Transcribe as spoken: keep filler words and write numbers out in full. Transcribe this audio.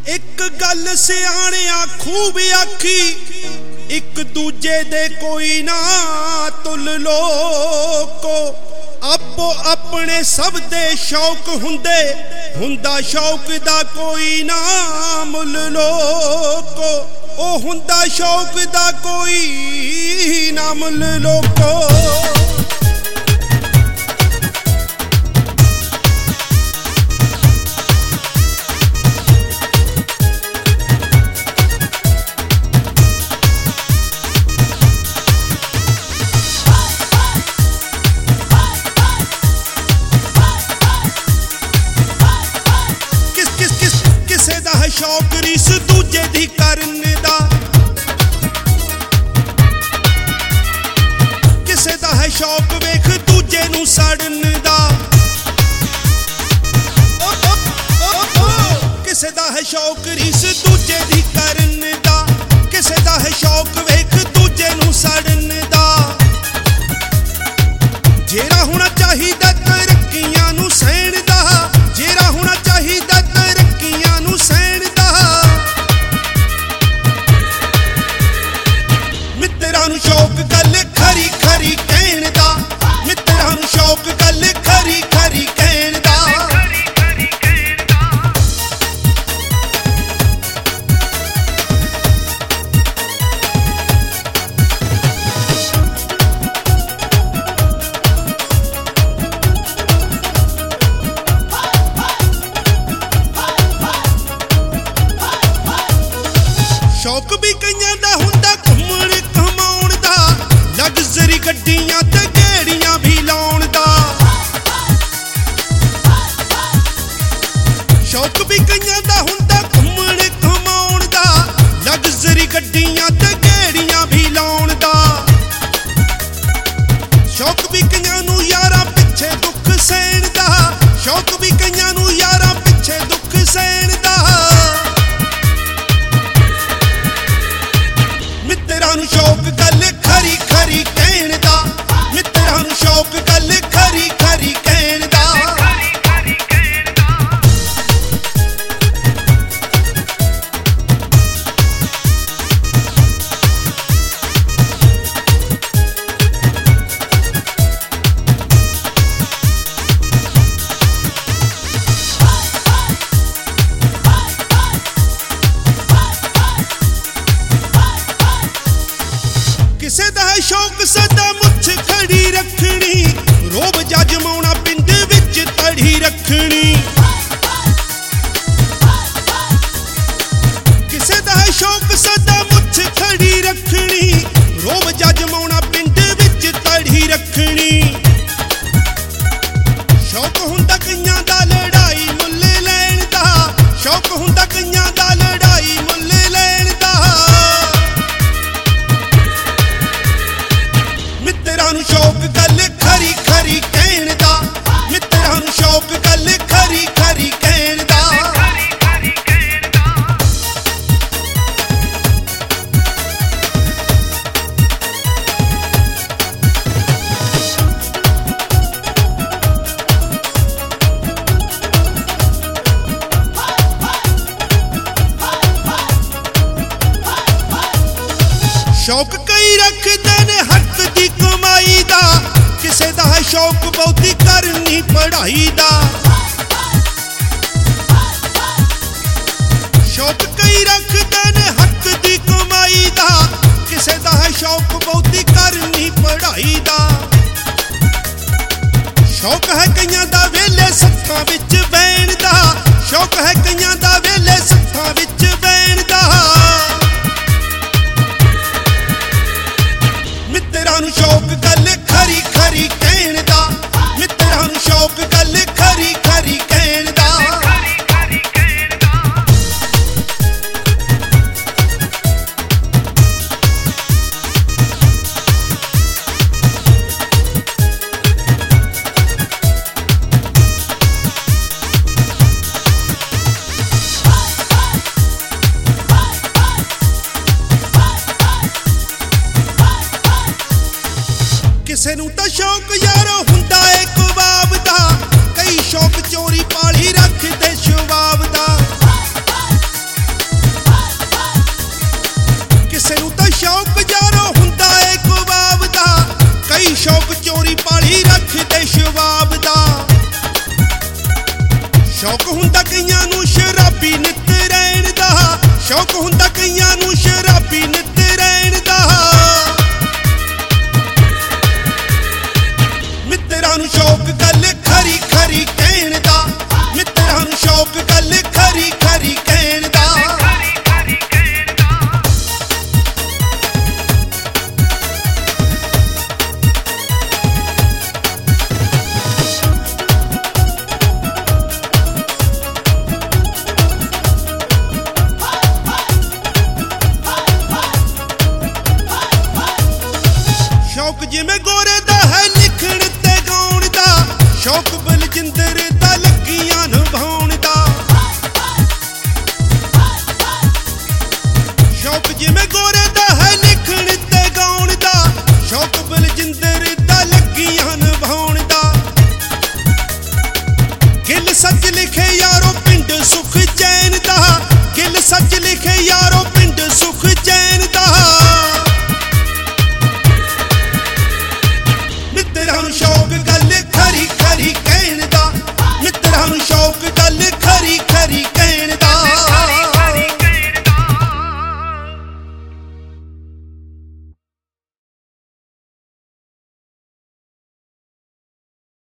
एक गल सियाणिया खूब आखी, एक दूजे दे कोई ना तुल लोको। आपो अपने सब दे शौक हुंदे, हुंदा शौक दा कोई ना मुल लोको। ओ हुंदा शौक दा कोई ना मुल लोको। शौक रीस दूजे दी करन दा, किसे दा है शौक वेख दूजे नू सड़न दा। ओ ओ ओ ओ किसे दा है शौक रीस दूजे दी करन दा, किसे दा है शौक वेख दूजे नू सड़न दा। जेरा होना चाहिदा तरक्कियां नू सहन दा, जेरा होना चाहिदा तरक्कियां नू सहन दा। मित्तरां नू शौक गल खरी खरी कहण दा, मित्तरां नू शौक गल खरी खरी कहण दा। शौक भी कईयां दा हुंदा घुम्मण घमाउण दा, लग्जरी गड्डियां ते गेड़ियां भी लाउण दा। शौक भी कईयां दा हुंदा घुम्मण घमाउण दा, लग्जरी गड्डियां ते गेड़ियां भी लाउण दा। शौक भी कईयां नू यारां पिछे दुख सहण दा, शौक भी कईयां नू यारां पिछे दुख सहण दा। मित्तरां नू शौक गल खरी खरी कहण दा, मित्तरां नू शौक गल खरी खरी कहण दा। किसे दा है शौक सदा मुछ खड़ी रखनी, रोब जजमाउणा पिंड विच तड़ी रखनी। किसे दा है शौक सदा मुछ खड़ी रखनी, रोब जजमाउणा पिंड विच तड़ी रखनी। शौक हुंदा कईयां दा लड़ाई मुल लैण दा, शौक हुंदा कईयां दा लड़ाई मुल लैण दा। मित्तरां नू शौक गल खरी खरी कहण दा, मित्तरां नू शौक गल खरी खरी कहण दा। शौक कई रखदे ने हक दी कमाई दा, किसे दा है शौक बहुती करनी पढ़ाई दा। शौक कई रखदे ने हक दी कमाई दा, किसे दा है शौक बहुती करनी पढ़ाई दा। शौक है कईयां दा वेले सत्थां विच बैण दा, शौक है कईयां दा वेले सत्थां विच बैण दा। मित्तरां नू शौक गल खरी खरी कहण दा, मित्तरां नू शौक गल खरी खरी कहण दा। किसे नू तां शौक यारो हुंदा ए कबाब दा, कई शौक चोरी पाली रखदे शबाब दा। ਹੁੰਦਾ ਕਈਆਂ ਨੂੰ ਸ਼ਰਾਬੀ ਨਿੱਤ ਰਹਿਣ ਦਾ, ਸ਼ੌਕ ਹੁੰਦਾ ਕਈਆਂ ਨੂੰ ਸ਼ਰਾਬੀ ਨਿੱਤ